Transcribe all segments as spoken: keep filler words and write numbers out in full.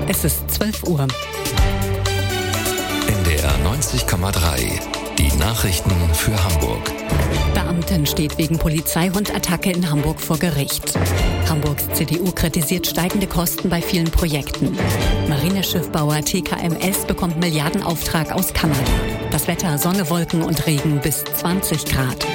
Es ist zwölf Uhr. N D R neunzig Komma drei. Die Nachrichten für Hamburg. Beamtin steht wegen Polizeihundattacke in Hamburg vor Gericht. Hamburgs C D U kritisiert steigende Kosten bei vielen Projekten. Marineschiffbauer T K M S bekommt Milliardenauftrag aus Kanada. Das Wetter: Sonne, Wolken und Regen bis zwanzig Grad.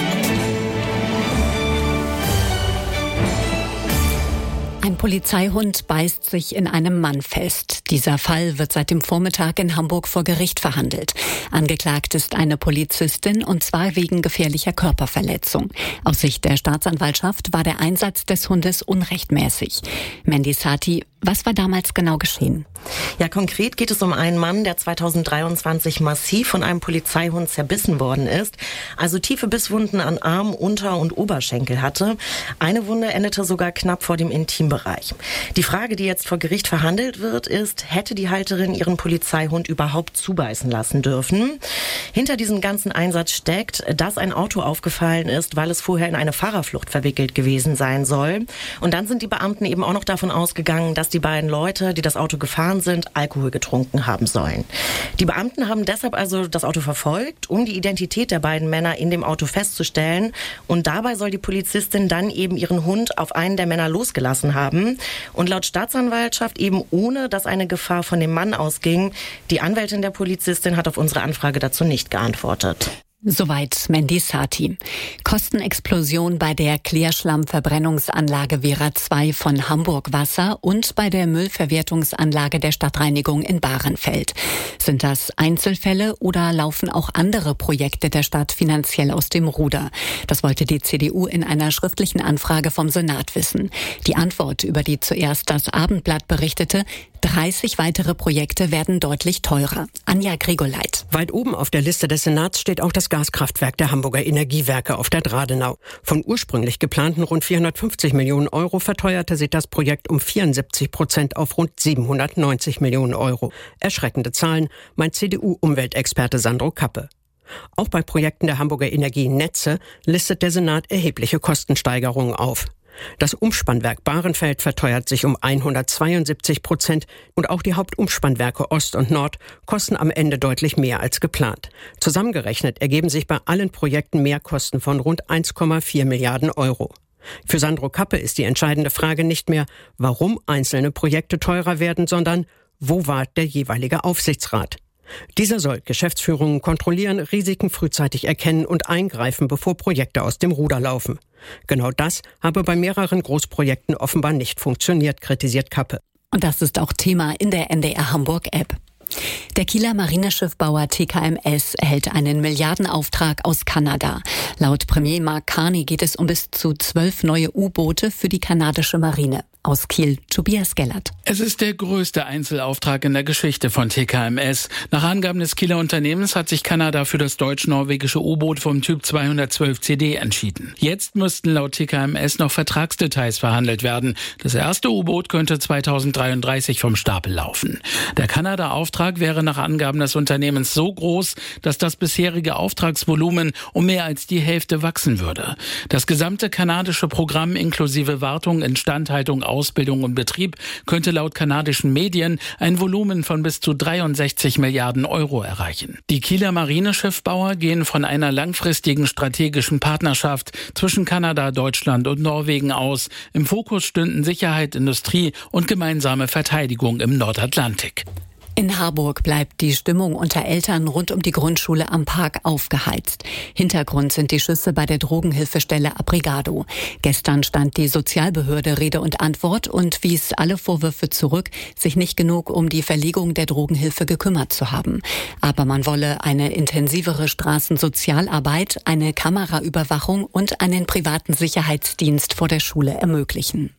Ein Polizeihund beißt sich in einem Mann fest. Dieser Fall wird seit dem Vormittag in Hamburg vor Gericht verhandelt. Angeklagt ist eine Polizistin, und zwar wegen gefährlicher Körperverletzung. Aus Sicht der Staatsanwaltschaft war der Einsatz des Hundes unrechtmäßig. Mandy Sati, was war damals genau geschehen? Ja, konkret geht es um einen Mann, der zweitausenddreiundzwanzig massiv von einem Polizeihund zerbissen worden ist. Also tiefe Bisswunden an Arm, Unter- und Oberschenkel hatte. Eine Wunde endete sogar knapp vor dem Intimbereich. Die Frage, die jetzt vor Gericht verhandelt wird, ist, hätte die Halterin ihren Polizeihund überhaupt zubeißen lassen dürfen? Hinter diesem ganzen Einsatz steckt, dass ein Auto aufgefallen ist, weil es vorher in eine Fahrerflucht verwickelt gewesen sein soll. Und dann sind die Beamten eben auch noch davon ausgegangen, dass die beiden Leute, die das Auto gefahren sind, Alkohol getrunken haben sollen. Die Beamten haben deshalb also das Auto verfolgt, um die Identität der beiden Männer in dem Auto festzustellen. Und dabei soll die Polizistin dann eben ihren Hund auf einen der Männer losgelassen haben. Und laut Staatsanwaltschaft eben ohne, dass eine Gefahr von dem Mann ausging. Die Anwältin der Polizistin hat auf unsere Anfrage dazu nicht geantwortet. Soweit Mandy Sati. Kostenexplosion bei der Klärschlammverbrennungsanlage Wera zwei von Hamburg Wasser und bei der Müllverwertungsanlage der Stadtreinigung in Bahrenfeld. Sind das Einzelfälle oder laufen auch andere Projekte der Stadt finanziell aus dem Ruder? Das wollte die C D U in einer schriftlichen Anfrage vom Senat wissen. Die Antwort, über die zuerst das Abendblatt berichtete: dreißig weitere Projekte werden deutlich teurer. Anja Grigoleit. Weit oben auf der Liste des Senats steht auch das Gaskraftwerk der Hamburger Energiewerke auf der Dradenau. Von ursprünglich geplanten rund vierhundertfünfzig Millionen Euro verteuerte sich das Projekt um vierundsiebzig Prozent auf rund siebenhundertneunzig Millionen Euro. Erschreckende Zahlen, meint C D U-Umweltexperte Sandro Kappe. Auch bei Projekten der Hamburger Energienetze listet der Senat erhebliche Kostensteigerungen auf. Das Umspannwerk Bahrenfeld verteuert sich um hundertzweiundsiebzig Prozent und auch die Hauptumspannwerke Ost und Nord kosten am Ende deutlich mehr als geplant. Zusammengerechnet ergeben sich bei allen Projekten Mehrkosten von rund eins Komma vier Milliarden Euro. Für Sandro Kappe ist die entscheidende Frage nicht mehr, warum einzelne Projekte teurer werden, sondern wo war der jeweilige Aufsichtsrat? Dieser soll Geschäftsführungen kontrollieren, Risiken frühzeitig erkennen und eingreifen, bevor Projekte aus dem Ruder laufen. Genau das habe bei mehreren Großprojekten offenbar nicht funktioniert, kritisiert Kappe. Und das ist auch Thema in der N D R Hamburg-App. Der Kieler Marineschiffbauer T K M S erhält einen Milliardenauftrag aus Kanada. Laut Premier Mark Carney geht es um bis zu zwölf neue U-Boote für die kanadische Marine. Aus Kiel, Tobias Gellert. Es ist der größte Einzelauftrag in der Geschichte von T K M S. Nach Angaben des Kieler Unternehmens hat sich Kanada für das deutsch-norwegische U-Boot vom Typ zweihundertzwölf C D entschieden. Jetzt müssten laut T K M S noch Vertragsdetails verhandelt werden. Das erste U-Boot könnte zweitausenddreiunddreißig vom Stapel laufen. Der Kanada-Auftrag wäre nach Angaben des Unternehmens so groß, dass das bisherige Auftragsvolumen um mehr als die Hälfte wachsen würde. Das gesamte kanadische Programm inklusive Wartung, Instandhaltung, Ausbildung und Betrieb könnte laut kanadischen Medien ein Volumen von bis zu dreiundsechzig Milliarden Euro erreichen. Die Kieler Marineschiffbauer gehen von einer langfristigen strategischen Partnerschaft zwischen Kanada, Deutschland und Norwegen aus. Im Fokus stünden Sicherheit, Industrie und gemeinsame Verteidigung im Nordatlantik. In Harburg bleibt die Stimmung unter Eltern rund um die Grundschule am Park aufgeheizt. Hintergrund sind die Schüsse bei der Drogenhilfestelle Abrigado. Gestern stand die Sozialbehörde Rede und Antwort und wies alle Vorwürfe zurück, sich nicht genug um die Verlegung der Drogenhilfe gekümmert zu haben. Aber man wolle eine intensivere Straßensozialarbeit, eine Kameraüberwachung und einen privaten Sicherheitsdienst vor der Schule ermöglichen.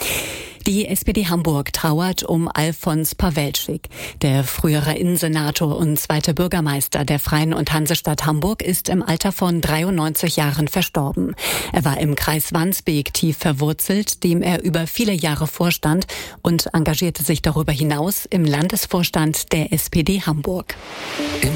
Die S P D Hamburg trauert um Alfons Pawelczyk. Der frühere Innensenator und zweite Bürgermeister der Freien und Hansestadt Hamburg ist im Alter von dreiundneunzig Jahren verstorben. Er war im Kreis Wandsbek tief verwurzelt, dem er über viele Jahre vorstand und engagierte sich darüber hinaus im Landesvorstand der S P D Hamburg.